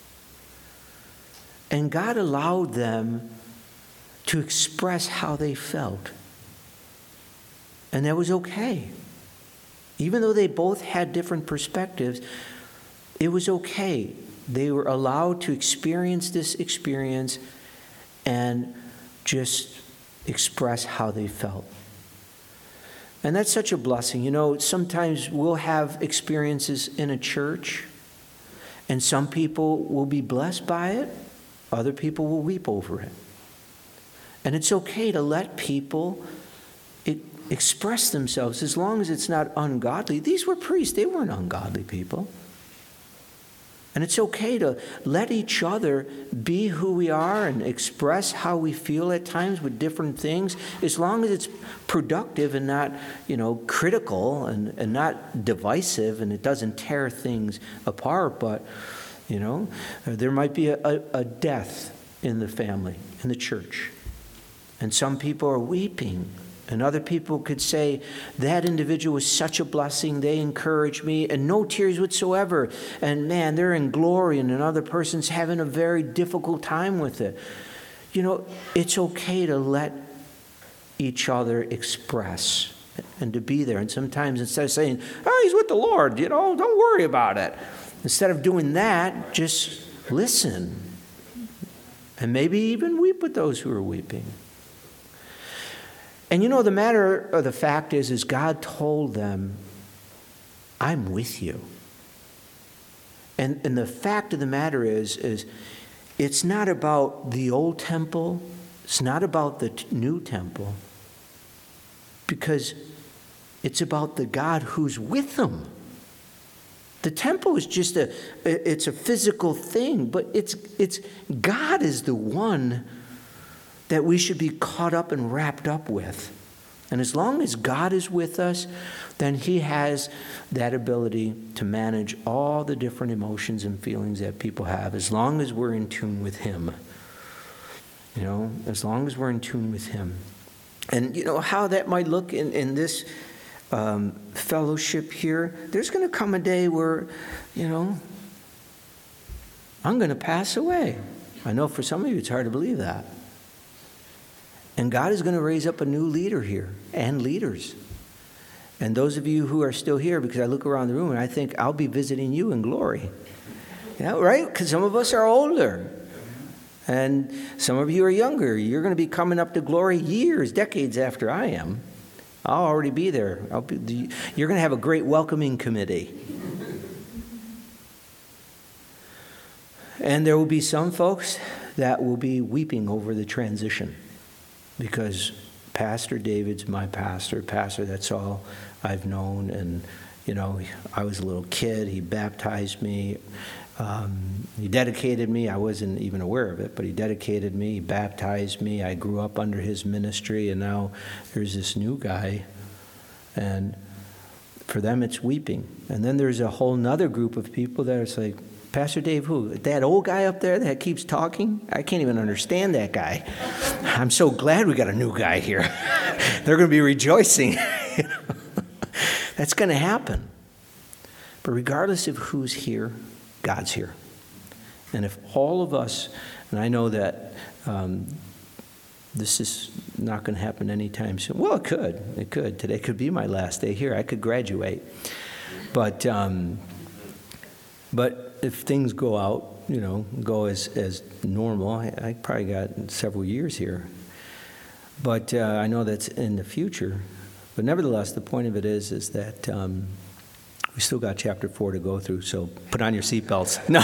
And God allowed them to express how they felt. And that was okay. Even though they both had different perspectives, it was okay. They were allowed to experience this experience and just express how they felt. And that's such a blessing. You know, sometimes we'll have experiences in a church, and some people will be blessed by it. Other people will weep over it. And it's okay to let people it, express themselves as long as it's not ungodly. These were priests. They weren't ungodly people. And it's okay to let each other be who we are and express how we feel at times with different things, as long as it's productive and not, you know, critical and, and not divisive, and it doesn't tear things apart. But, you know, there might be a, a, a death in the family, in the church. And some people are weeping. And other people could say, that individual was such a blessing, they encouraged me, and no tears whatsoever. And man, they're in glory, and another person's having a very difficult time with it. You know, it's okay to let each other express and to be there. And sometimes instead of saying, oh, he's with the Lord, you know, don't worry about it. Instead of doing that, just listen. And maybe even weep with those who are weeping. And you know, the matter of the fact is, is God told them, I'm with you. And, and the fact of the matter is, is it's not about the old temple. It's not about the t- new temple. Because it's about the God who's with them. The temple is just a, it's a physical thing, but it's, it's God is the one that we should be caught up and wrapped up with. And as long as God is with us, then he has that ability to manage all the different emotions and feelings that people have, as long as we're in tune with him. You know, as long as we're in tune with him. And you know how that might look in, in this um, fellowship here? There's going to come a day where, you know, I'm going to pass away. I know for some of you it's hard to believe that. And God is going to raise up a new leader here, and leaders. And those of you who are still here, because I look around the room and I think I'll be visiting you in glory. Yeah, right? Because some of us are older. And some of you are younger. You're going to be coming up to glory years, decades after I am. I'll already be there. I'll be, you're going to have a great welcoming committee. And there will be some folks that will be weeping over the transition. Because Pastor David's my pastor. Pastor, that's all I've known. And, you know, I was a little kid. He baptized me. Um, he dedicated me. I wasn't even aware of it, but he dedicated me. He baptized me. I grew up under his ministry. And now there's this new guy. And for them, it's weeping. And then there's a whole nother group of people that it's like, Pastor Dave who? That old guy up there that keeps talking? I can't even understand that guy. I'm so glad we got a new guy here. They're going to be rejoicing. You know? That's going to happen. But regardless of who's here, God's here. And if all of us, and I know that um, this is not going to happen anytime soon. Well, it could. It could. Today could be my last day here. I could graduate. But... Um, But if things go out, you know, go as, as normal, I, I probably got several years here. But uh, I know that's in the future. But nevertheless, the point of it is, is that um, we still got chapter four to go through, so put on your seatbelts. No.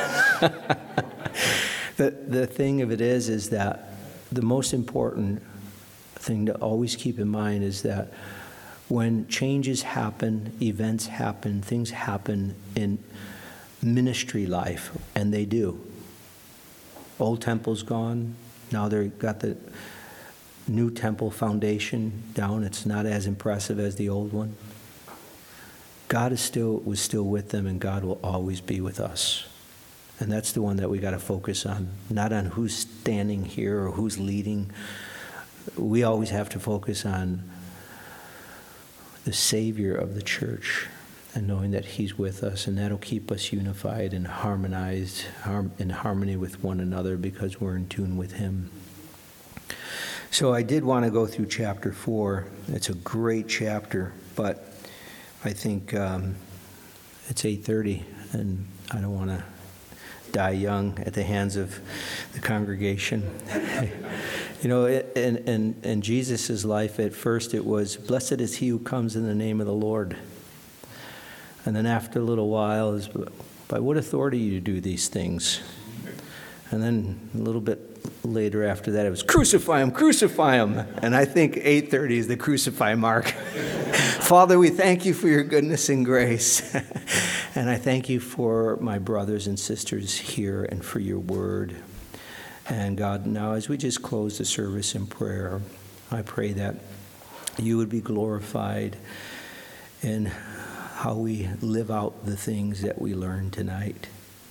the, the thing of it is, is that the most important thing to always keep in mind is that when changes happen, events happen, things happen in ministry life, and they do. Old temple's gone. Now they've got the new temple foundation down. It's not as impressive as the old one. God is still was still with them, and God will always be with us. And that's the one that we got to focus on, not on who's standing here or who's leading. We always have to focus on the Savior of the church, and knowing that he's with us, and that'll keep us unified and harmonized, in harmony with one another, because we're in tune with him. So I did want to go through chapter four. It's a great chapter, but I think um, it's eight thirty, and I don't want to die young at the hands of the congregation. You know, in, in, in Jesus' life, at first it was, blessed is he who comes in the name of the Lord. And then after a little while is, by what authority you do these things? And then a little bit later after that, it was crucify him, crucify him. And I think eight thirty is the crucify mark. Father, we thank you for your goodness and grace. And I thank you for my brothers and sisters here and for your word. And God, now as we just close the service in prayer, I pray that you would be glorified in how we live out the things that we learned tonight.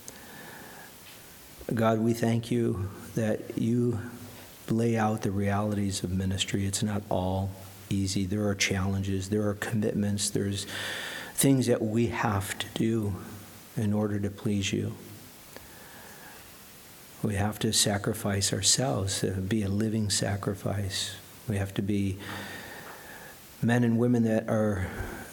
God, we thank you that you lay out the realities of ministry. It's not all easy. There are challenges. There are commitments. There's things that we have to do in order to please you. We have to sacrifice ourselves, to be a living sacrifice. We have to be men and women that are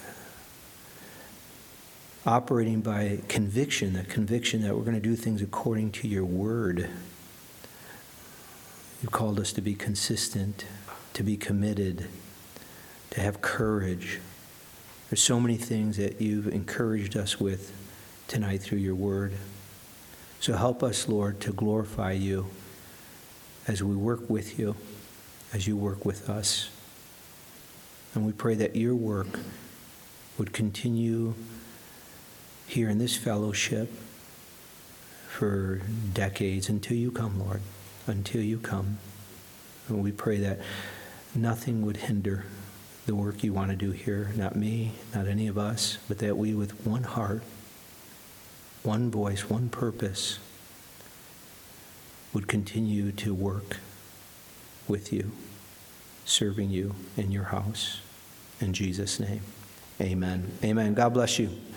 operating by conviction, the conviction that we're going to do things according to your word. You've called us to be consistent, to be committed, to have courage. There's so many things that you've encouraged us with tonight through your word. So help us, Lord, to glorify you as we work with you, as you work with us. And we pray that your work would continue here in this fellowship for decades until you come, Lord, until you come. And we pray that nothing would hinder the work you want to do here, not me, not any of us, but that we with one heart, one voice, one purpose would continue to work with you, serving you in your house. In Jesus' name, amen. Amen. God bless you.